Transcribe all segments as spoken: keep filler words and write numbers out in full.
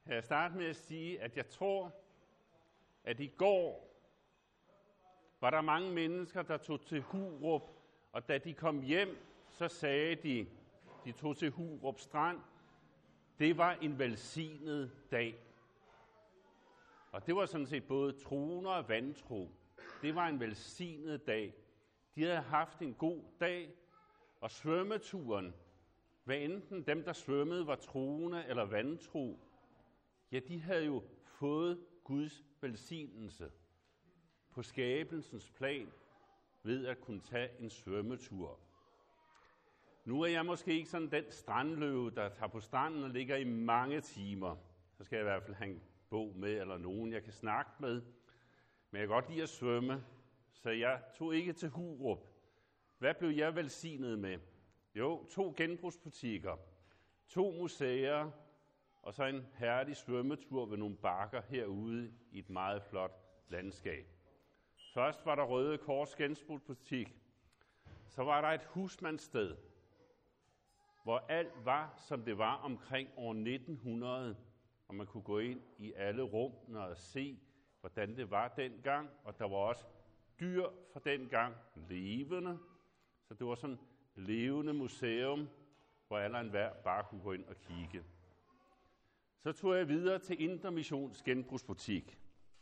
kan jeg starte med at sige, at jeg tror, at i går var der mange mennesker, der tog til Hurup, og da de kom hjem, så sagde de, de tog til Hurup Strand, det var en velsignet dag. Og det var sådan set både troende og vantro. Det var en velsignet dag. De havde haft en god dag, og svømmeturen, hvad enten dem, der svømmede, var troende eller vantro, ja, de havde jo fået Guds velsignelse på skabelsens plan ved at kunne tage en svømmetur. Nu er jeg måske ikke sådan den strandløve, der tager på stranden og ligger i mange timer. Så skal jeg i hvert fald have en bog med, eller nogen, jeg kan snakke med. Men jeg kan godt lide at svømme, så jeg tog ikke til Hurup. Hvad blev jeg velsignet med? Jo, to genbrugsbutikker, to museer, og så en herlig svømmetur ved nogle bakker herude i et meget flot landskab. Først var der Røde Kors genbrugsbutik. Så var der et husmandssted, hvor alt var, som det var omkring år nitten hundrede, og man kunne gå ind i alle rummene og se, hvordan det var dengang, og der var også dyr fra dengang, levende. Så det var sådan et levende museum, hvor alle og enhver bare kunne gå ind og kigge. Så tog jeg videre til Indre Missions genbrugsbutik.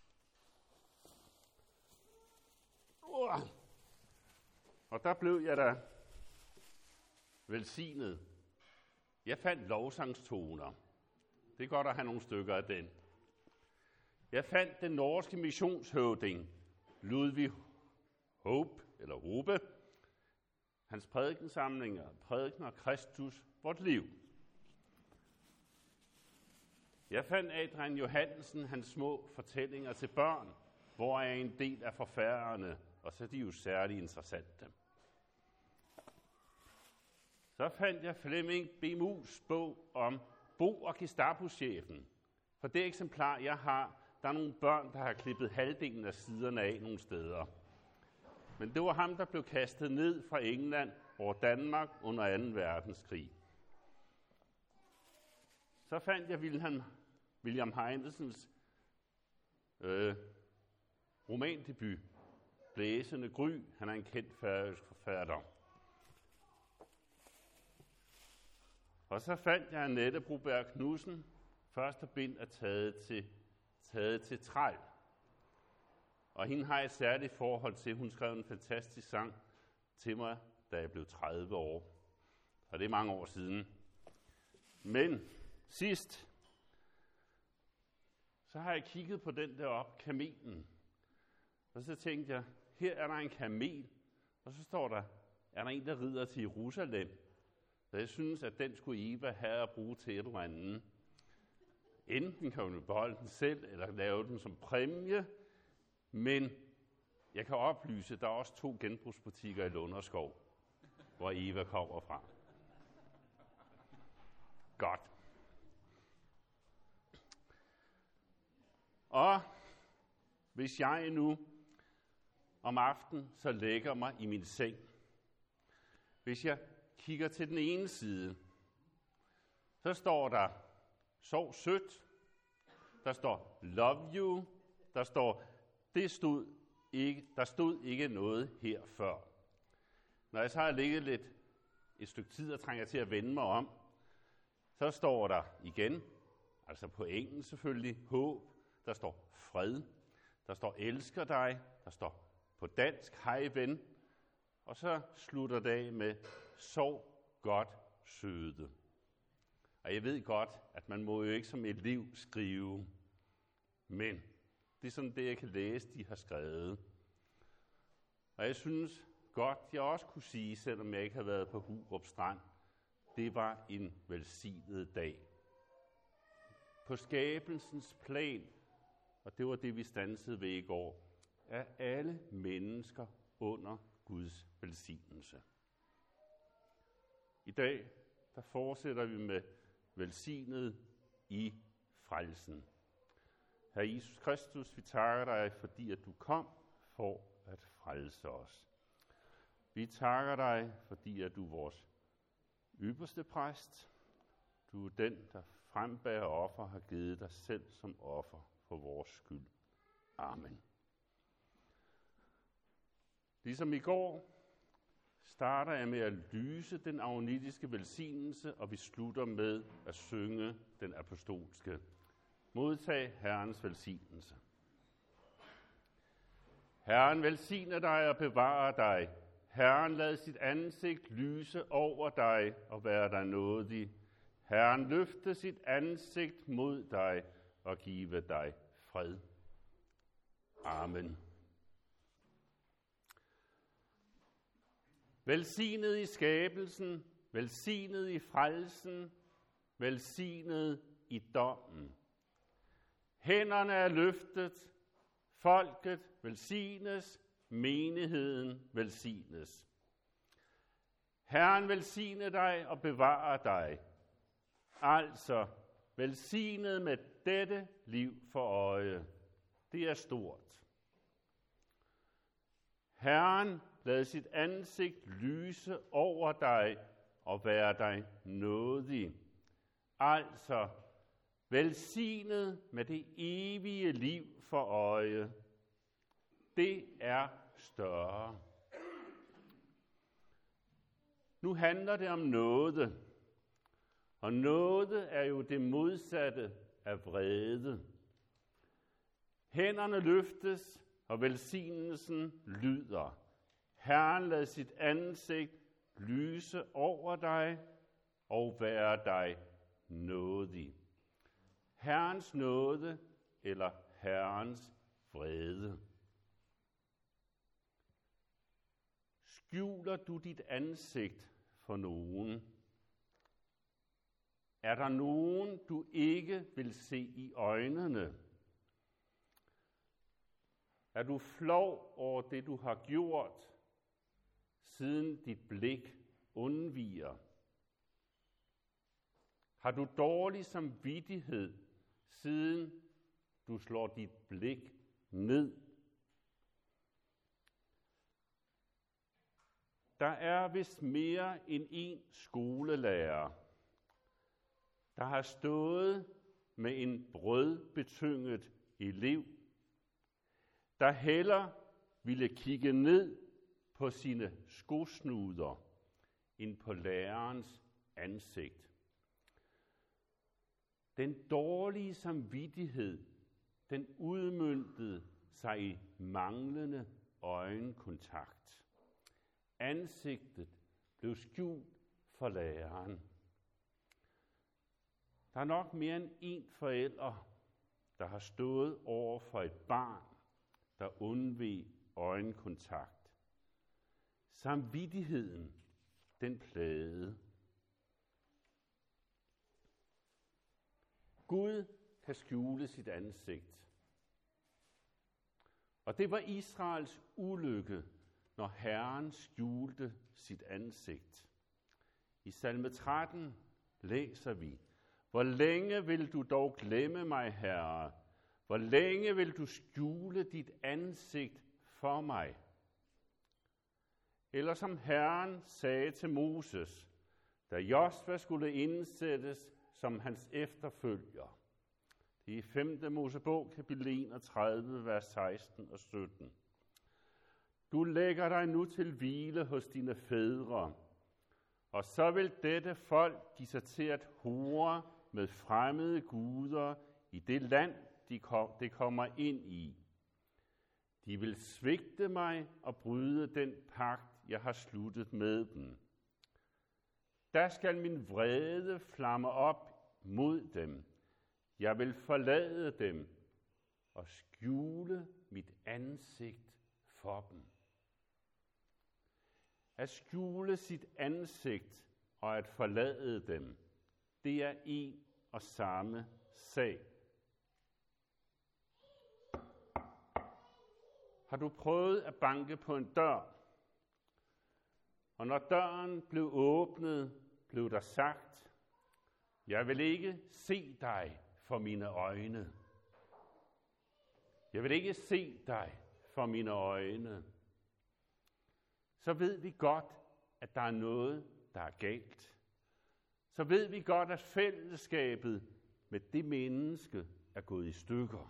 Uh. Og der blev jeg da velsignet. Jeg fandt lovsangstoner. Det er godt at have nogle stykker af den. Jeg fandt den norske missionshøvding, Ludvig Hope, eller Hope. Hans prædikensamlinger, prædikener Kristus, vort liv. Jeg fandt Adrian Johansen, hans små fortællinger til børn, hvor er en del af forfatterne, og så er de jo særligt interessante. Så fandt jeg Flemming B. Mus' bog om Bo og Gestapo-chefen. For det eksemplar, jeg har, der er nogle børn, der har klippet halvdelen af siderne af nogle steder. Men det var ham, der blev kastet ned fra England over Danmark under anden verdenskrig. Så fandt jeg Wilhelm, William Heinesens øh, romandebut, Blæsende Gry. Han er en kendt færøsk forfatter. Og så fandt jeg Annette Broberg Knudsen. Første bind er taget til, taget til træl. Og hende har jeg et særligt forhold til. Hun skrev en fantastisk sang til mig, da jeg blev tredive år. Og det er mange år siden. Men sidst, så har jeg kigget på den der op, kamelen. Og så tænkte jeg, her er der en kamel. Og så står der, er der en, der rider til Jerusalem. Så jeg synes, at den skulle Eva have at bruge til et eller andet. Enten kan hun beholde den selv, eller lave den som præmie. Men jeg kan oplyse, at der er også to genbrugsbutikker i Lunderskov, hvor Eva kommer fra. Godt. Og hvis jeg nu om aftenen så lægger mig i min seng, hvis jeg kigger til den ene side, så står der, sov sødt, der står, love you, der står, det stod ikke, der stod ikke noget her før. Når jeg så har ligget lidt et stykke tid og trænger til at vende mig om, så står der igen, altså på engelsk selvfølgelig, håb, der står fred, der står elsker dig, der står på dansk, hej ven, og så slutter det af med, sov godt søde. Og jeg ved godt, at man må jo ikke som et liv skrive, men det er sådan det, jeg kan læse, de har skrevet. Og jeg synes godt, jeg også kunne sige, selvom jeg ikke har været på Hurup Strand, det var en velsignet dag. På skabelsens plan, og det var det, vi stansede ved i går, er alle mennesker under Guds velsignelse. I dag, der fortsætter vi med velsignet i frelsen. Herre Jesus Kristus, vi takker dig, fordi at du kom for at frelse os. Vi takker dig, fordi at du er vores ypperste præst. Du er den, der frembære offer har givet dig selv som offer for vores skyld. Amen. Ligesom i går starter jeg med at lyse den agnitiske velsignelse, og vi slutter med at synge den apostolske. Modtag Herrens velsignelse. Herren velsigne dig og bevare dig. Herren lad sit ansigt lyse over dig og være dig nådig. Herren løfte sit ansigt mod dig og give dig fred. Amen. Velsignet i skabelsen, velsignet i frelsen, velsignet i dommen. Hænderne er løftet, folket velsignes, menigheden velsignes. Herren velsigne dig og bevare dig. Altså, velsignet med dette liv for øje. Det er stort. Herren lad sit ansigt lyse over dig og være dig nådig. Altså, velsignet med det evige liv for øje. Det er større. Nu handler det om nåde. Og nåde er jo det modsatte af vrede. Hænderne løftes, og velsignelsen lyder. Herren lad sit ansigt lyse over dig og være dig nådig. Herrens nåde eller Herrens vrede. Skjuler du dit ansigt for nogen? Er der nogen, du ikke vil se i øjnene? Er du flov over det, du har gjort, siden dit blik undviger? Har du dårlig samvittighed, siden du slår dit blik ned? Der er vist mere end en skolelærer, der har stået med en brødbetynget elev, der heller ville kigge ned på sine skosnuder end på lærerens ansigt. Den dårlige samvittighed, den udmøntede sig i manglende øjenkontakt. Ansigtet blev skjult for læreren. Der er nok mere end én forælder, der har stået over for et barn, der undveg øjenkontakt. Samvittigheden, den plagede. Gud kan skjule sit ansigt. Og det var Israels ulykke, når Herren skjulte sit ansigt. I salme tretten læser vi: Hvor længe vil du dog glemme mig, Herre? Hvor længe vil du skjule dit ansigt for mig? Eller som Herren sagde til Moses, da Josva skulle indsættes som hans efterfølger. Det er i femte Mosebog, kapitel enogtredive, vers seksten og sytten. Du lægger dig nu til hvile hos dine fædre, og så vil dette folk give sig til at hore med fremmede guder i det land, de kom, det kommer ind i. De vil svigte mig og bryde den pagt, jeg har sluttet med dem. Der skal min vrede flamme op mod dem. Jeg vil forlade dem og skjule mit ansigt for dem. At skjule sit ansigt og at forlade dem, det er en og samme sag. Har du prøvet at banke på en dør, og når døren blev åbnet, blev der sagt: Jeg vil ikke se dig for mine øjne. Jeg vil ikke se dig for mine øjne. Så ved vi godt, at der er noget, der er galt. Så ved vi godt, at fællesskabet med det menneske er gået i stykker.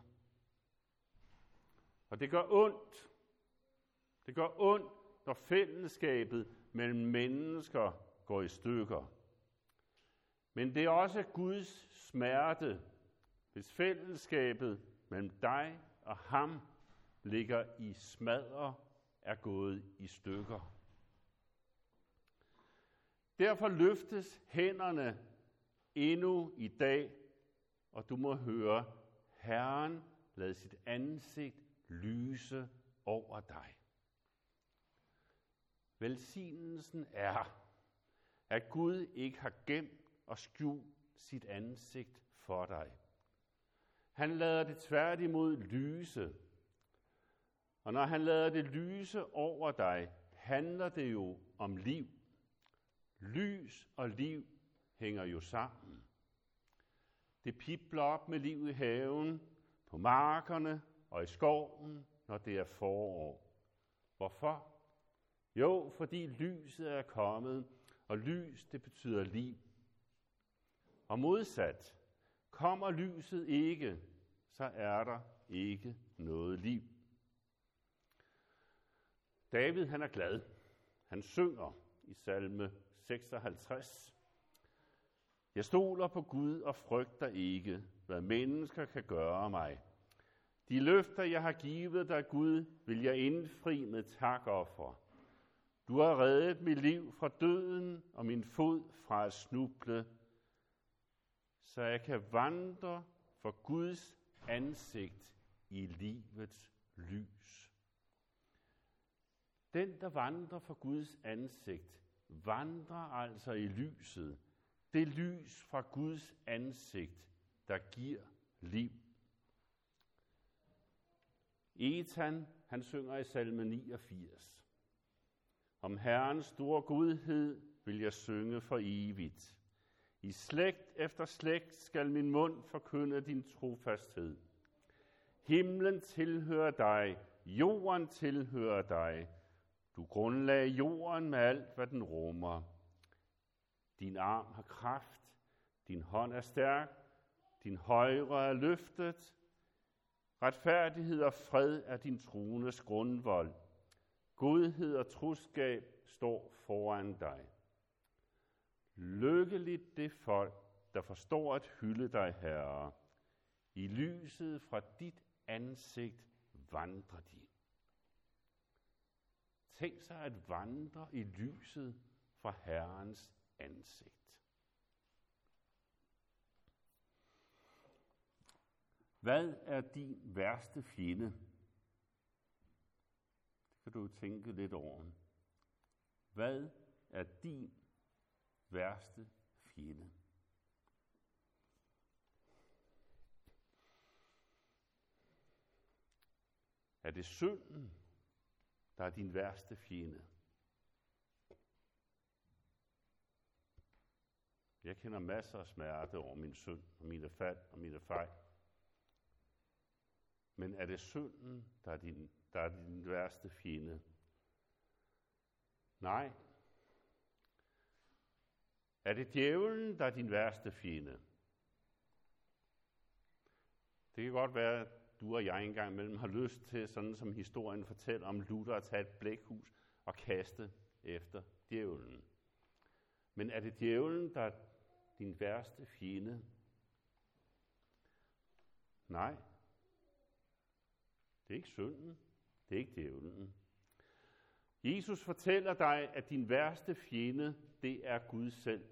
Og det gør ondt. Det gør ondt, når fællesskabet mellem mennesker går i stykker. Men det er også Guds smerte, hvis fællesskabet mellem dig og ham ligger i smadre, er gået i stykker. Derfor løftes hænderne endnu i dag, og du må høre, Herren lad sit ansigt lyse over dig. Velsignelsen er, at Gud ikke har gemt og skjult sit ansigt for dig. Han lader det tværtimod lyse. Og når han lader det lyse over dig, handler det jo om liv. Lys og liv hænger jo sammen. Det pibler op med liv i haven, på markerne og i skoven, når det er forår. Hvorfor? Jo, fordi lyset er kommet, og lys, det betyder liv. Og modsat, kommer lyset ikke, så er der ikke noget liv. David, han er glad. Han synger i salme seksoghalvtreds. Jeg stoler på Gud og frygter ikke, hvad mennesker kan gøre mig. De løfter, jeg har givet dig, Gud, vil jeg indfri med takoffer. Du har reddet mit liv fra døden og min fod fra at snuble, så jeg kan vandre for Guds ansigt i livets lys. Den, der vandrer for Guds ansigt, vandrer altså i lyset. Det lys fra Guds ansigt, der giver liv. Ethan, han synger i salme niogfirs. Om Herrens store godhed vil jeg synge for evigt. I slægt efter slægt skal min mund forkynde din trofasthed. Himlen tilhører dig, jorden tilhører dig. Du grundlagde jorden med alt, hvad den rummer. Din arm har kraft, din hånd er stærk, din højre er løftet. Retfærdighed og fred er din trones grundvold. Godhed og troskab står foran dig. Lykkeligt det folk, der forstår at hylde dig, Herre. I lyset fra dit ansigt vandrer de. Tænk sig at vandre i lyset fra Herrens ansigt. Hvad er din værste fjende? Det kan du tænke lidt over. Hvad er din værste fjende? Er det synden, der er din værste fjende? Jeg kender masser af smerte over min synd og mine fald og mine fejl. Men er det synden, der er din, der er din værste fjende? Nej. Er det djævlen, der er din værste fjende? Det kan godt være, at du og jeg engang imellem har lyst til, sådan som historien fortæller om Luther, at tage et blækhus og kaste efter djævlen. Men er det djævlen, der er din værste fjende? Nej. Det er ikke synden. Det er ikke djævlen. Jesus fortæller dig, at din værste fjende, det er Gud selv.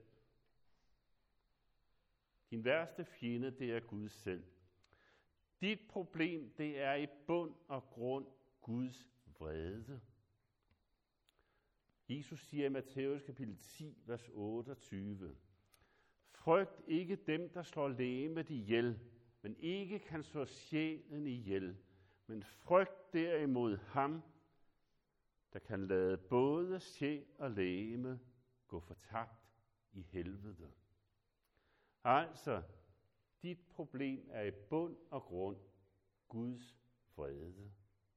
Din værste fjende, det er Gud selv. Dit problem, det er i bund og grund Guds vrede. Jesus siger i Matthæus kapitel ti, vers otteogtyve. Frygt ikke dem, der slår legemet ihjel, men ikke kan slå sjælen ihjel. Men frygt derimod ham, der kan lade både sjæl og legeme gå fortabt i helvede. Altså, dit problem er i bund og grund Guds vrede.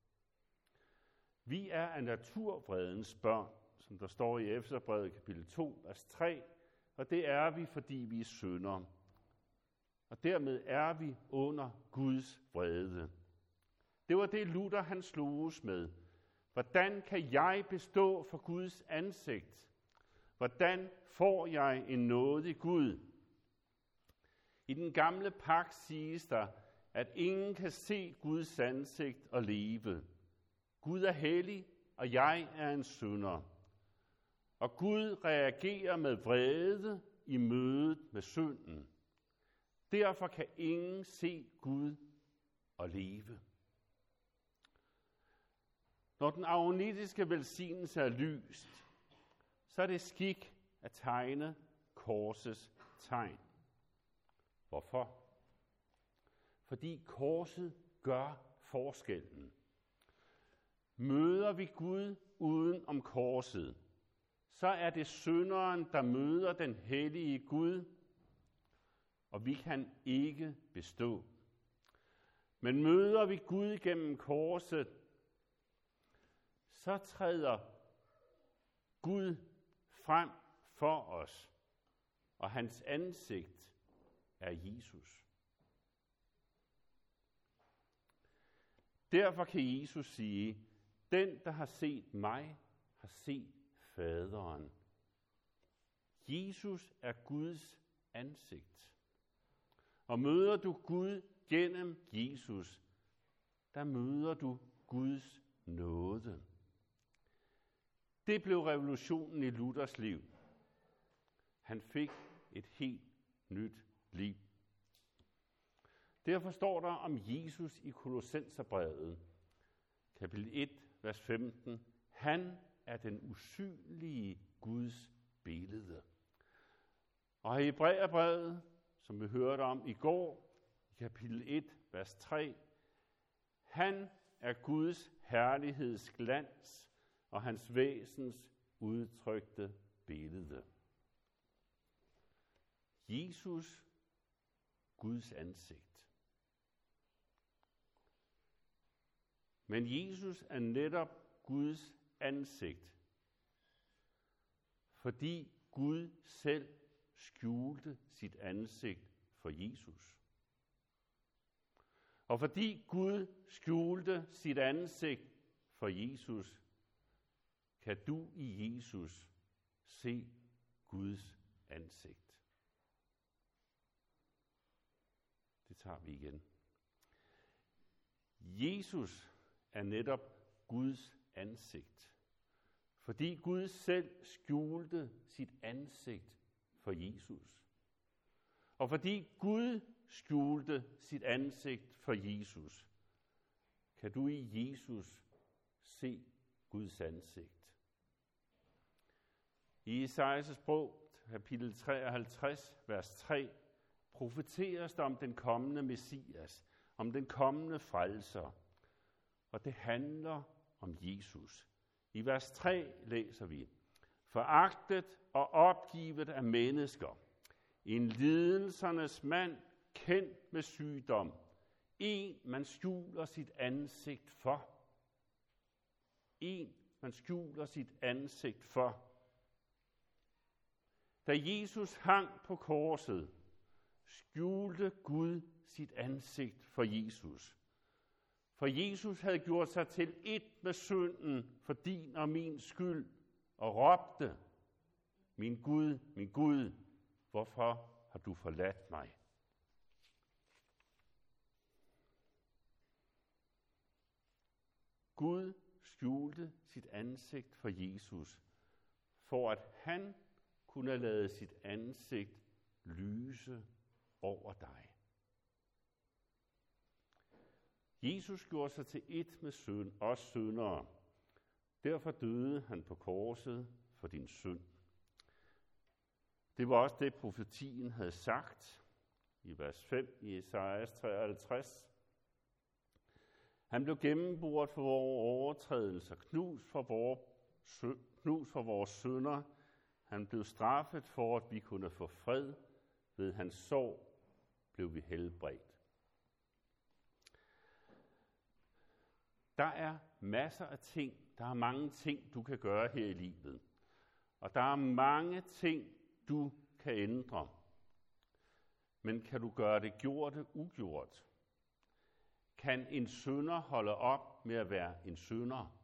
Vi er af naturvredens børn, som der står i Efeserbrevet kapitel to, vers tre, og det er vi, fordi vi er syndere. Og dermed er vi under Guds vrede. Det var det, Luther han sloges med. Hvordan kan jeg bestå for Guds ansigt? Hvordan får jeg en nådig Gud? I den gamle pagt siges der, at ingen kan se Guds ansigt og leve. Gud er hellig, og jeg er en synder. Og Gud reagerer med vrede i mødet med synden. Derfor kan ingen se Gud og leve. Når den aronitiske velsignelse er lyst, så er det skik at tegne korsets tegn. Hvorfor? Fordi korset gør forskellen. Møder vi Gud uden om korset, så er det synderen, der møder den hellige Gud, og vi kan ikke bestå. Men møder vi Gud gennem korset, så træder Gud frem for os, og hans ansigt er Jesus. Derfor kan Jesus sige, den, der har set mig, har set faderen. Jesus er Guds ansigt. Og møder du Gud gennem Jesus, der møder du Guds nåde. Det blev revolutionen i Luthers liv. Han fik et helt nyt liv. Derfor står der om Jesus i Kolossenserbrevet, kapitel et, vers femten. Han er den usynlige Guds billede. Og i Hebræerbrevet, som vi hørte om i går, kapitel et, vers tre. Han er Guds herligheds glans og hans væsens udtrykte billede. Jesus, Guds ansigt. Men Jesus er netop Guds ansigt, fordi Gud selv skjulte sit ansigt for Jesus. Og fordi Gud skjulte sit ansigt for Jesus, kan du i Jesus se Guds ansigt. Det tager vi igen. Jesus er netop Guds ansigt, fordi Gud selv skjulte sit ansigt for Jesus. Og fordi Gud skjulte sit ansigt for Jesus, kan du i Jesus se Guds ansigt. I Esajas bog, kapitel treoghalvtreds, vers tre, profeteres der om den kommende Messias, om den kommende frelser. Og det handler om Jesus. I vers tre læser vi, foragtet og opgivet af mennesker, en lidelsernes mand, kendt med sygdom, en man skjuler sit ansigt for. En man skjuler sit ansigt for. Da Jesus hang på korset, skjulte Gud sit ansigt for Jesus. For Jesus havde gjort sig til ét med synden for din og min skyld, og råbte, min Gud, min Gud, hvorfor har du forladt mig? Gud skjulte sit ansigt for Jesus, for at han kunne lade sit ansigt lyse over dig. Jesus gjorde sig til ét med synd, os syndere. Derfor døde han på korset for din synd. Det var også det, profetien havde sagt i vers fem i Esajas treoghalvtreds. Han blev gennemboret for vores overtrædelser, knust for vores, knust for vores synder. Han blev straffet for, at vi kunne få fred. Ved hans sorg blev vi helbredt. Der er masser af ting, der er mange ting, du kan gøre her i livet. Og der er mange ting, du kan ændre. Men kan du gøre det gjorte ugjort? Kan en synder holde op med at være en synder?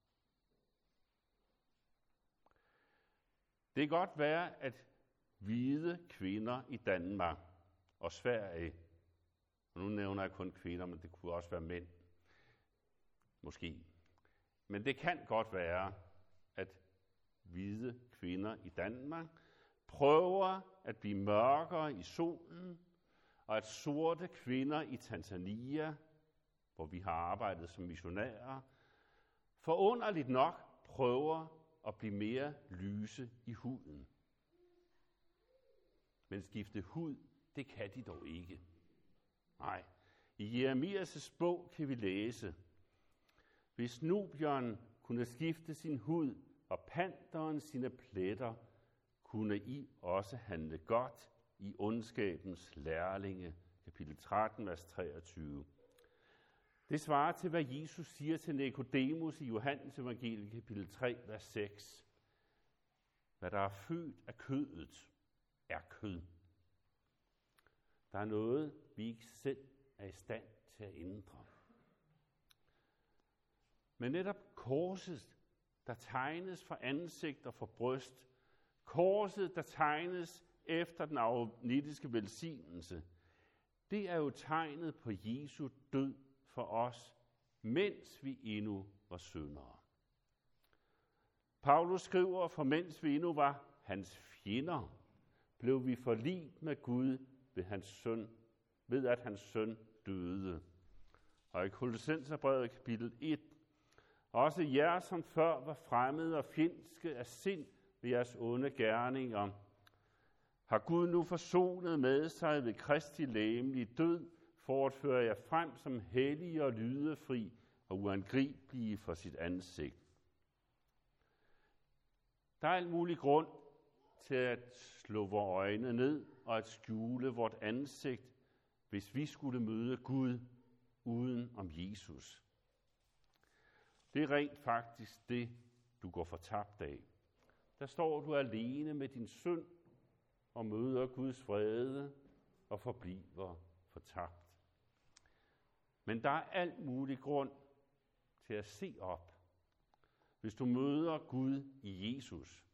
Det kan godt være, at hvide kvinder i Danmark og Sverige, og nu nævner jeg kun kvinder, men det kunne også være mænd, måske. Men det kan godt være, at hvide kvinder i Danmark prøver at blive mørkere i solen, og at sorte kvinder i Tanzania, hvor vi har arbejdet som missionærer, forunderligt nok prøver at blive mere lyse i huden. Men skifte hud, det kan de dog ikke. Nej, i Jeremias' bog kan vi læse, hvis Nubion kunne skifte sin hud, og panteren sine pletter, kunne I også handle godt i ondskabens lærlinge, kapitel tretten, vers treogtyve. Det svarer til, hvad Jesus siger til Nikodemus i Johannes evangeliet, kapitel tre, vers seks. Hvad der er født af kødet, er kød. Der er noget, vi ikke selv er i stand til at ændre. Men netop korset, der tegnes for ansigt og for bryst, korset, der tegnes efter den aronitiske velsignelse, det er jo tegnet på Jesu død for os, mens vi endnu var syndere. Paulus skriver, for mens vi endnu var hans fjender, blev vi forligt med Gud ved, hans søn, ved at hans søn døde. Og i Kolossenserbrevet kapitel et, også jer, som før var fremmede og fjendske af sind ved jeres onde gerninger, har Gud nu forsonet med sig ved Kristi legemlige død, for at føre jer frem som hellige og lydefri og uangribelige for sit ansigt. Der er alt mulig grund til at slå vores øjne ned og at skjule vort ansigt, hvis vi skulle møde Gud uden om Jesus. Det er rent faktisk det, du går fortabt af. Der står du alene med din synd og møder Guds vrede og forbliver fortabt. Men der er alt mulig grund til at se op, hvis du møder Gud i Jesus.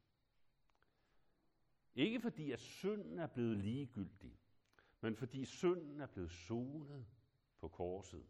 Ikke fordi, at synden er blevet ligegyldig, men fordi synden er blevet sonet på korset.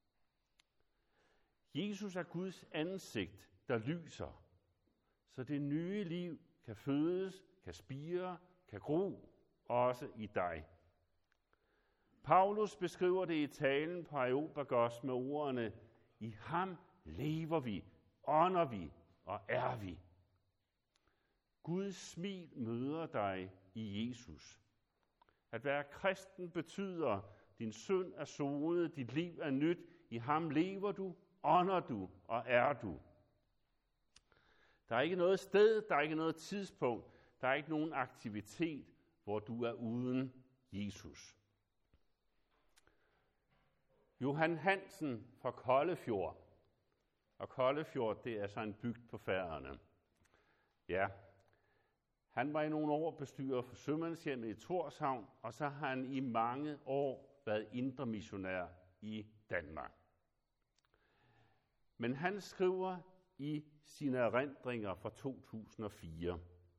Jesus er Guds ansigt, der lyser, så det nye liv kan fødes, kan spire, kan gro, også i dig. Paulus beskriver det i talen på Areopagos med ordene, i ham lever vi, ånder vi og er vi. Guds smil møder dig i Jesus. At være kristen betyder, din synd er sonet, dit liv er nyt, i ham lever du, ånder du og er du. Der er ikke noget sted, der er ikke noget tidspunkt, der er ikke nogen aktivitet, hvor du er uden Jesus. Johan Hansen fra Koldefjord, og Koldefjord, det er så en bygd på Færøerne. Ja, han var i nogle år bestyrer for Sømandshjemmet i Tórshavn, og så har han i mange år været indre missionær i Danmark. Men han skriver i sine erindringer fra to tusind og fire.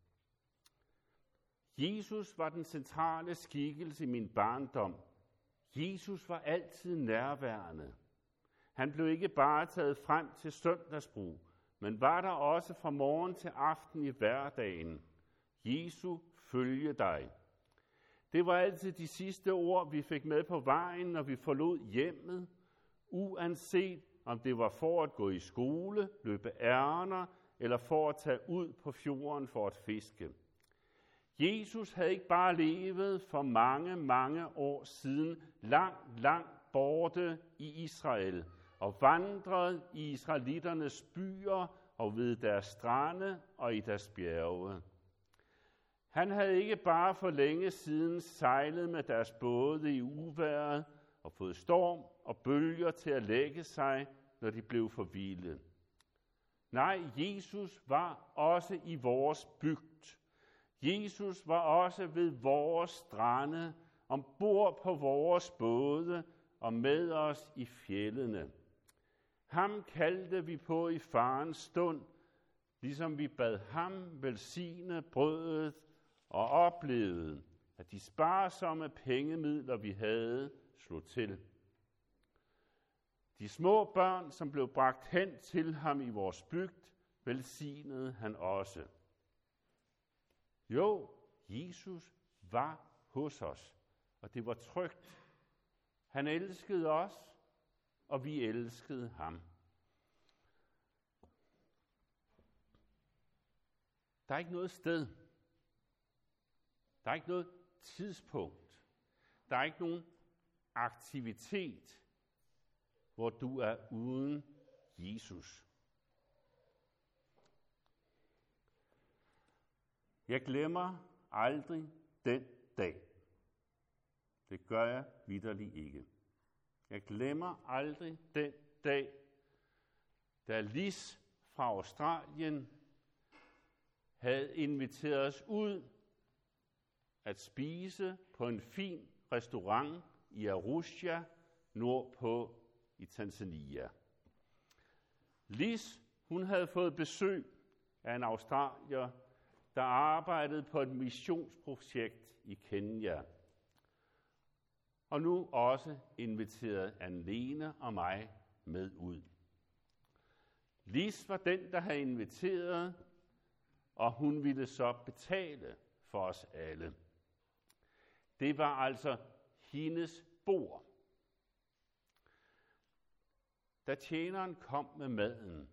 Jesus var den centrale skikkelse i min barndom. Jesus var altid nærværende. Han blev ikke bare taget frem til søndagsbrug, men var der også fra morgen til aften i hverdagen. Jesu følge dig. Det var altid de sidste ord, vi fik med på vejen, når vi forlod hjemmet, uanset om det var for at gå i skole, løbe ærender, eller for at tage ud på fjorden for at fiske. Jesus havde ikke bare levet for mange, mange år siden, langt, langt borte i Israel, og vandret i israelitternes byer og ved deres strande og i deres bjerge. Han havde ikke bare for længe siden sejlet med deres både i uvejret og fået storm og bølger til at lægge sig, når de blev for vilde. Nej, Jesus var også i vores bygd. Jesus var også ved vores strande ombord på vores både og med os i fjeldene. Ham kaldte vi på i farens stund, ligesom vi bad ham velsigne brødet og oplevede, at de sparsomme pengemidler, vi havde, slog til. De små børn, som blev bragt hen til ham i vores bygd, velsignede han også. Jo, Jesus var hos os, og det var trygt. Han elskede os, og vi elskede ham. Der er ikke noget sted. Der er ikke noget tidspunkt. Der er ikke nogen aktivitet, hvor du er uden Jesus. Jeg glemmer aldrig den dag. Det gør jeg vitterligt ikke. Jeg glemmer aldrig den dag, da Lis fra Australien havde inviteret os ud at spise på en fin restaurant i Arusha, nordpå i Tanzania. Lis, hun havde fået besøg af en australier, der arbejdede på et missionsprojekt i Kenya. Og nu også inviteret Anne-Lene og mig med ud. Lis var den, der havde inviteret, og hun ville så betale for os alle. Det var altså hendes bord. Da tjeneren kom med maden,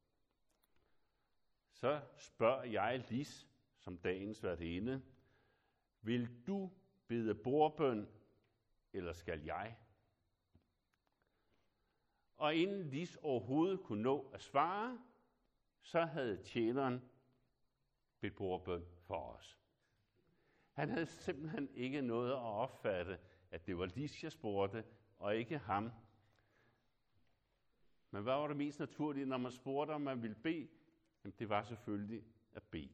så spørger jeg Lis, som dagens værtinde, vil du bede bordbøn, eller skal jeg? Og inden Lis overhovedet kunne nå at svare, så havde tjeneren bedt bordbøn for os. Han havde simpelthen ikke noget at opfatte, at det var Lis, jeg spurgte, og ikke ham. Men hvad var det mest naturlige, når man spurgte, om man ville bede? Jamen, det var selvfølgelig at bede.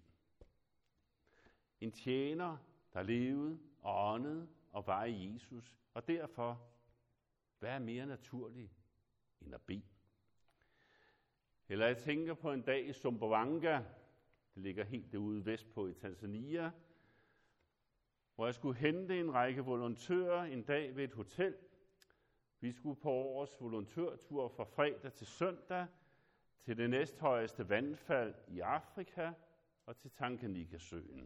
En tjener, der levede og åndede og var i Jesus, og derfor, hvad er mere naturligt end at bede? Eller jeg tænker på en dag i Sumbawanga, det ligger helt derude vestpå i Tanzania, hvor jeg skulle hente en række volontører en dag ved et hotel. Vi skulle på årets volontørtur fra fredag til søndag til det næsthøjeste vandfald i Afrika og til Tanganyika-søen.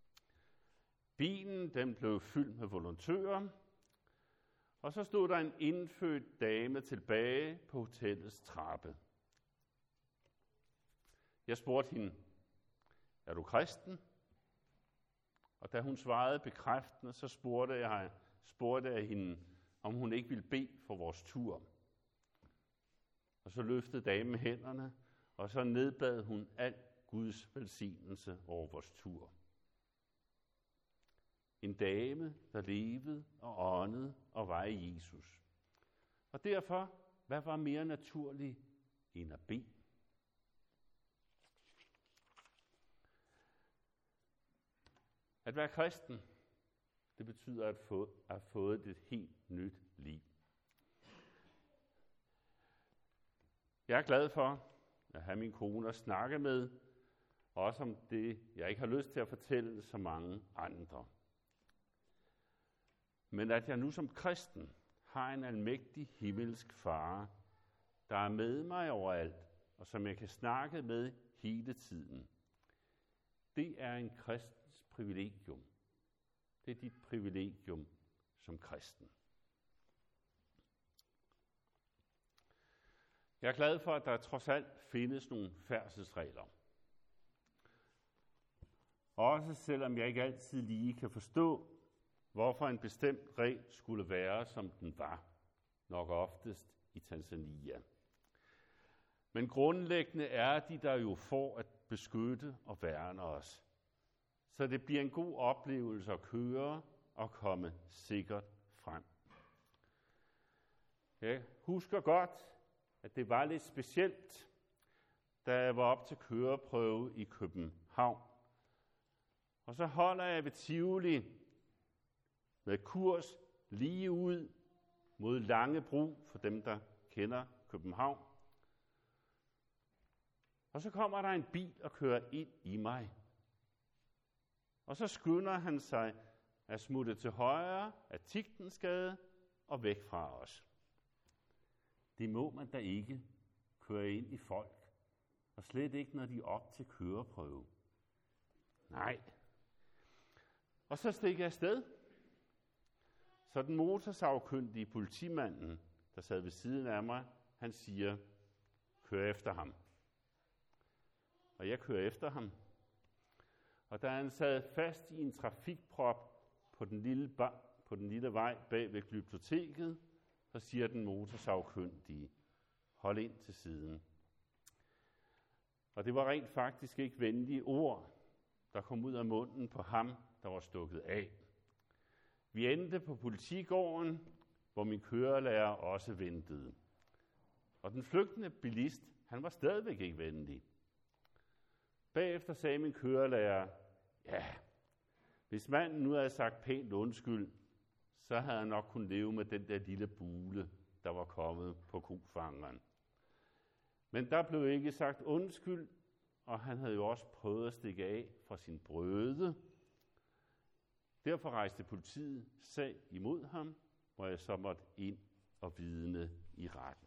Bilen den blev fyldt med volontører, og så stod der en indfødt dame tilbage på hotellets trappe. Jeg spurgte hende, er du kristen? Og da hun svarede bekræftende, så spurgte jeg, spurgte jeg hende, om hun ikke ville bede for vores tur. Og så løftede damen hænderne, og så nedbad hun al Guds velsignelse over vores tur. En dame, der levede og åndede og var i Jesus. Og derfor, hvad var mere naturligt end at bede? At være kristen, det betyder at få, at have fået et helt nyt liv. Jeg er glad for at have min kone at snakke med, også om det, jeg ikke har lyst til at fortælle så mange andre. Men at jeg nu som kristen har en almægtig himmelsk far, der er med mig overalt, og som jeg kan snakke med hele tiden. Det er en kristens privilegium. Det er dit privilegium som kristen. Jeg er glad for, at der trods alt findes nogle færdselsregler. Også selvom jeg ikke altid lige kan forstå, hvorfor en bestemt regel skulle være, som den var, nok oftest i Tanzania. Men grundlæggende er de der jo for at beskytte og værne os. Så det bliver en god oplevelse at køre og komme sikkert frem. Jeg husker godt, at det var lidt specielt, da jeg var op til køreprøve i København. Og så holder jeg ved Tivoli, med kurs lige ud mod Langebro, for dem, der kender København. Og så kommer der en bil og kører ind i mig. Og så skynder han sig at smutte til højre af Tigtensgade og væk fra os. Det må man da ikke køre ind i folk, og slet ikke, når de er op til køreprøve. Nej. Og så stikker jeg afsted. Så den motorsagkyndige politimanden, der sad ved siden af mig, han siger, kør efter ham. Og jeg kører efter ham. Og da han sad fast i en trafikprop på den lille, bar, på den lille vej bag ved Glyptoteket, så siger den motorsagkyndige, hold ind til siden. Og det var rent faktisk ikke venlige ord, der kom ud af munden på ham, der var stukket af. Vi endte på politigården, hvor min kørelærer også ventede. Og den flygtende bilist, han var stadigvæk ikke venlig. Bagefter sagde min kørelærer, ja, hvis manden nu havde sagt pænt undskyld, så havde han nok kunnet leve med den der lille bule, der var kommet på kofangeren. Men der blev ikke sagt undskyld, og han havde jo også prøvet at stikke af fra sin brøde. Derfor rejste politiet sag imod ham, hvor jeg så måtte ind og vidne i retten.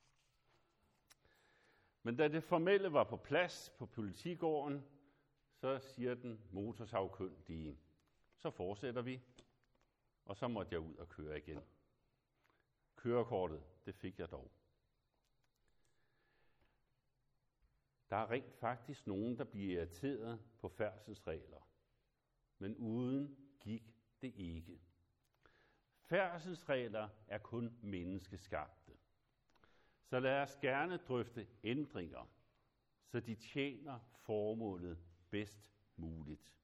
Men da det formelle var på plads på politigården, så siger den motorsagkyndige, så fortsætter vi, og så måtte jeg ud og køre igen. Kørekortet, det fik jeg dog. Der er rent faktisk nogen, der bliver irriteret på færdselsregler, men uden gik det ikke. Færdselsregler er kun menneskeskabte. Så lad os gerne drøfte ændringer, så de tjener formålet bedst muligt.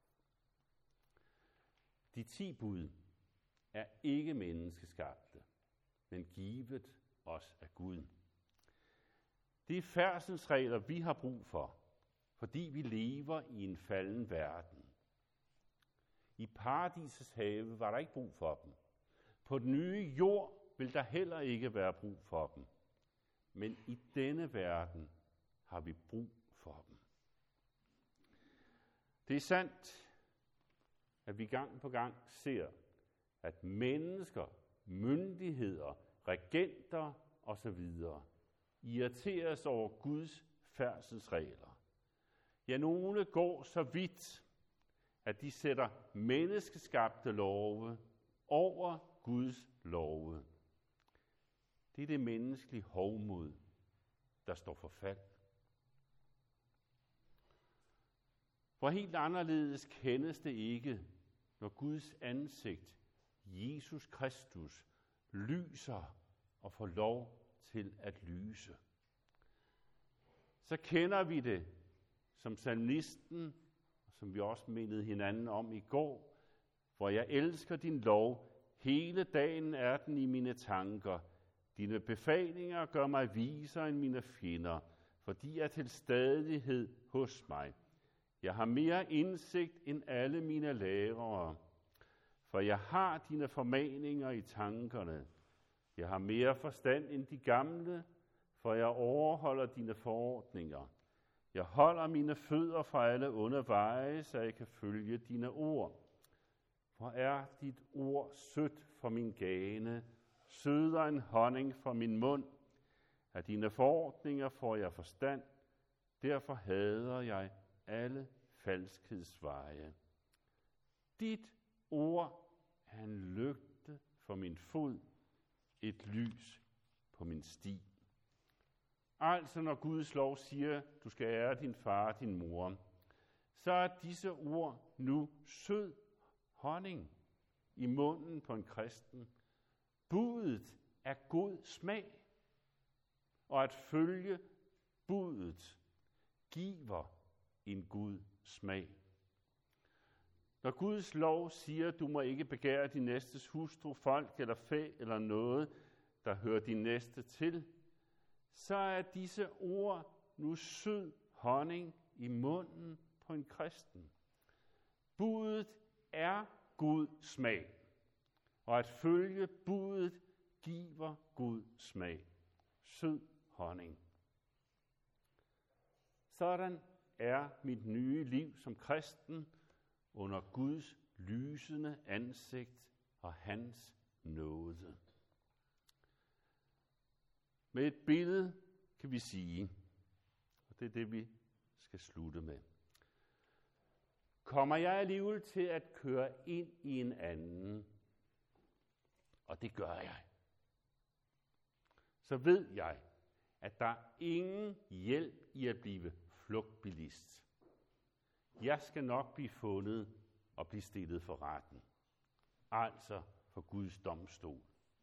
De ti bud er ikke menneskeskabte, men givet os af Gud. Det er færdselsregler, vi har brug for, fordi vi lever i en falden verden. I paradisets have var der ikke brug for dem. På den nye jord vil der heller ikke være brug for dem. Men i denne verden har vi brug for dem. Det er sandt, at vi gang på gang ser, at mennesker, myndigheder, regenter osv. irriteres over Guds færdselsregler. Ja, nogle går så vidt, at de sætter menneskeskabte love over Guds love. Det er det menneskelige hovmod, der står for fald. For helt anderledes kendes det ikke, når Guds ansigt, Jesus Kristus, lyser og får lov til at lyse. Så kender vi det som salmisten, som vi også mindede hinanden om i går, hvor jeg elsker din lov, hele dagen er den i mine tanker. Dine befalinger gør mig visere end mine fjender, for de er til stadighed hos mig. Jeg har mere indsigt end alle mine lærere, for jeg har dine formaninger i tankerne. Jeg har mere forstand end de gamle, for jeg overholder dine forordninger. Jeg holder mine fødder fra alle onde veje, så jeg kan følge dine ord. For er dit ord sødt for min gane, sødere en honning fra min mund. Af dine forordninger får jeg forstand, derfor hader jeg alle falskhedsveje. Dit ord er en lygte for min fod, et lys på min sti. Altså når Guds lov siger, du skal ære din far og din mor, så er disse ord nu sød honning i munden på en kristen. Budet er god smag, og at følge budet giver en god smag. Når Guds lov siger, at du må ikke begære din næstes hustru, folk eller fæ eller noget, der hører din næste til, så er disse ord nu sød honning i munden på en kristen. Budet er god smag. og at følge budet giver god smag. Sød honning. Sådan er mit nye liv som kristen under Guds lysende ansigt og hans nåde. Med et billede kan vi sige, og det er det, vi skal slutte med. Kommer jeg alligevel til at køre ind i en anden, og det gør jeg, så ved jeg, at der er ingen hjælp i at blive flugtbilist. Jeg skal nok blive fundet og blive stillet for retten, altså for Guds domstol.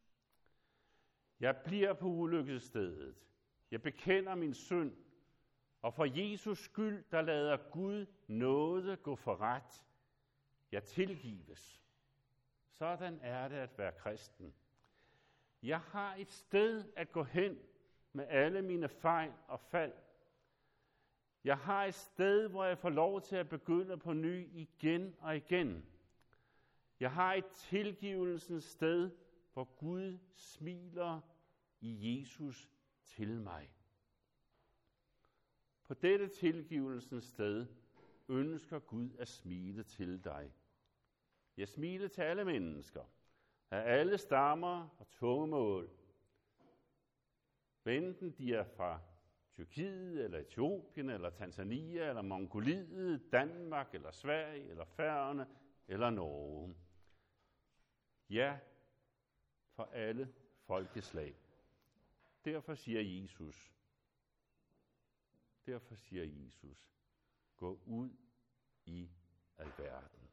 Jeg bliver på ulykkesstedet. Jeg bekender min synd, og for Jesus skyld, der lader Gud nåde gå for ret. Jeg tilgives. Sådan er det at være kristen. Jeg har et sted at gå hen med alle mine fejl og fald. Jeg har et sted, hvor jeg får lov til at begynde på ny igen og igen. Jeg har et tilgivelsens sted, hvor Gud smiler i Jesus til mig. På dette tilgivelsens sted ønsker Gud at smile til dig. Jeg smiler til alle mennesker, af alle stammer og tungemål. Enten de er fra Tyrkiet, eller Etiopien, eller Tanzania, eller Mongoliet, Danmark, eller Sverige, eller Færøerne, eller Norge. Ja, for alle folkeslag. Derfor siger Jesus, derfor siger Jesus, gå ud i alverden.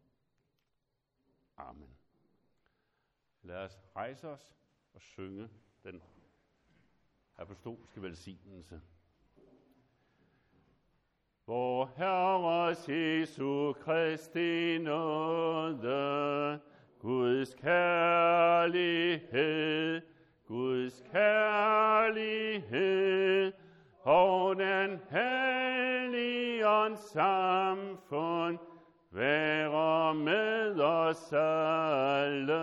Amen. Lad os rejse os og synge den apostolske velsignelse. Vor Herres Jesu Kristi nåde, Guds kærlighed, Guds kærlighed, og den hellige samfund være med os alle.